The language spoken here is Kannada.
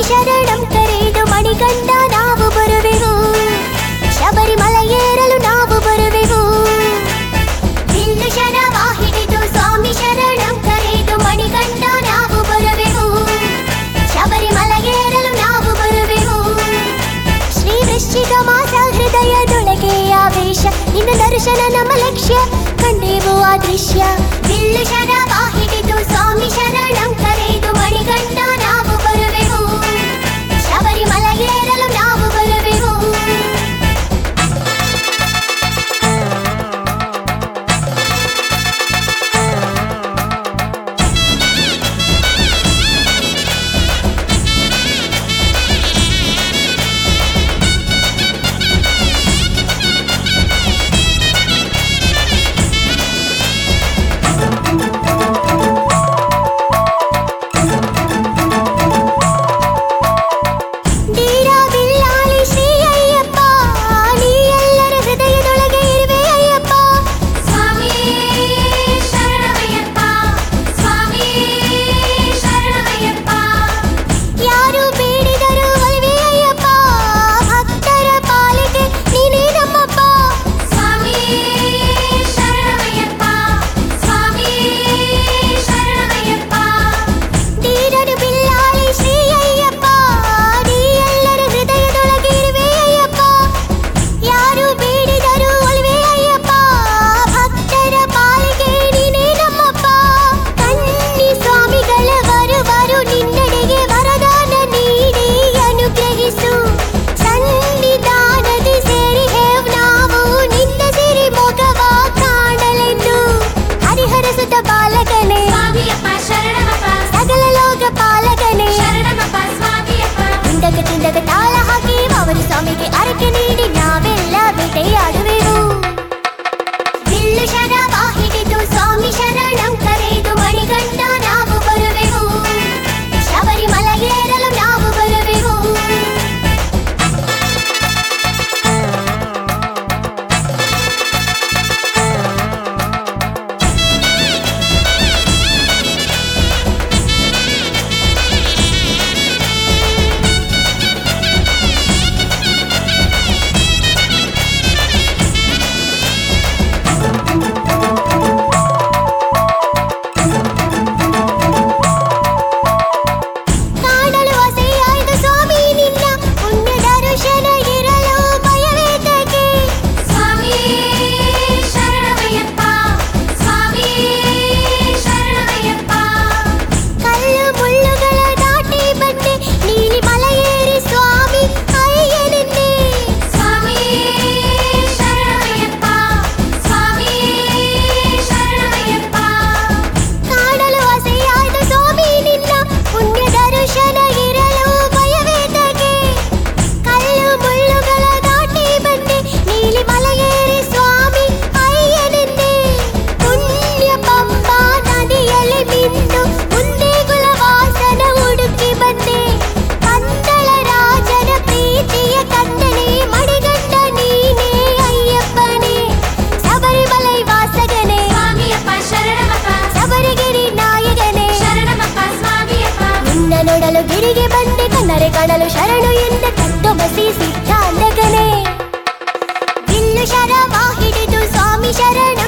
ಶರಣಂ ಕರೆದು ಮಣಿಕಂಠ ನಾವು ಬರುವೆವು, ಶಬರಿಮಲೆ ಏರಲು ನಾವು ಬರುವೆವು. ಬಿಲ್ಲು ಶರವ ಹಿಡಿದು ಸ್ವಾಮಿ ಶರಣಂ ಕರೆದು ಮಣಿಕಂಠ ನಾವು ಬರುವೆವು, ಶಬರಿಮಲೆ ಏರಲು ನಾವು ಬರುವೆವು. ಶ್ರೀ ವೃಶ್ಚಿಕ ಮಾಸ ಹೃದಯದೊಳಗೆ ಆವೇಶ, ನಿನ್ನ ದರ್ಶನ ನಮ್ಮ ಲಕ್ಷ್ಯ, ಕಂಡೆವು ಆ ದೃಶ್ಯ. ಬಿಲ್ಲು ಶರವ ಹಿಡಿದು ಸ್ವಾಮಿ ಶರಣಂ ಕರೆದು ಮಣಿಕಂಠ ನಾವು ಬರುವೆವು, ಶಬರಿಮಲೆ ಏರಲು ನಾವು ಬರುವೆವು. ತಾಳ ಹಾಕಿ ಅವರು ಸ್ವಾಮಿಗೆ ಅರಕೆ ನೀಡಿ ನಾವೆಲ್ಲ ಬೇಟೆಯಾಡುವೆವು. ಬಿಲ್ಲು ಶರವ ಹಿಡಿದು ಸ್ವಾಮಿ ಶರಣಂ ಕರೆದು ಮಣಿಕಂಠ ನಾವು ಬರುವೆವು, ಶಬರಿಮಲೆ ಏರಲು ನಾವು ಬರುವೆವು. ನೋಡಲು ಗಿರಿಗೆ ಬಂದೆ ಕನ್ನರೆ ಕಾಣಲು ಶರಣು ಎಂದ ಕಟ್ಟು ಬಸಿ ಸಿದ್ಧಾಂತಗನೆ. ಬಿಲ್ಲು ಶರವ ಹಿಡಿದು ಸ್ವಾಮಿ ಶರಣ